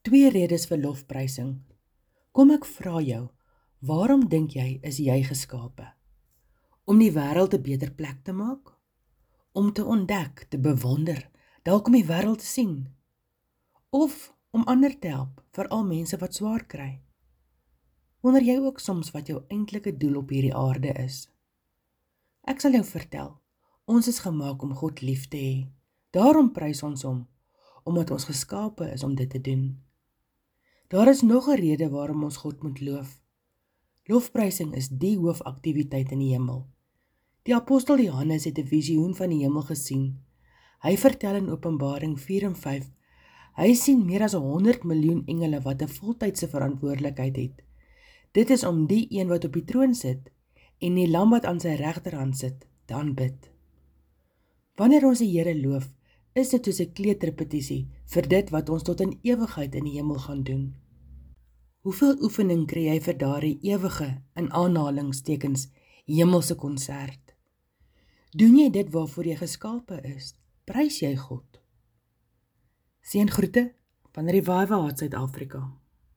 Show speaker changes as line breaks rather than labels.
2 redes vir lofprysing. Kom ek vra jou, waarom dink jy is jy geskape? Om die wêreld 'n beter plek te maak? Om te ontdek, te bewonder, dalk om die wêreld te sien? Of om ander te help, veral mense wat swaar kry? Wonder jy ook soms wat jou eintlike doel op hierdie aarde is? Ek sal jou vertel, ons is gemaak om God lief te hê. Daarom prys ons hom, omdat ons geskape is om dit te doen. Daar is nog 'n rede waarom ons God moet loof. Lofprysing is die hoofaktiwiteit in die hemel. Die apostel Johannes het 'n visioen van die hemel gesien. Hy vertel in Openbaring 4 en 5, hy sien meer as 100 miljoen engele wat 'n voltydse verantwoordelikheid het. Dit is om die een wat op die troon sit en die lam wat aan sy regterhand sit, te aanbid. Wanneer ons die Here loof, is dit soos 'n kleuterrepetisie vir dit wat ons tot in ewigheid in die hemel gaan doen. Hoeveel oefening kry jy vir daardie ewige, in aanhalingstekens, hemelse konsert? Doen jy dit waarvoor jy geskape is? Prys jy God? Seëngroete van Revival Heart Suid-Afrika.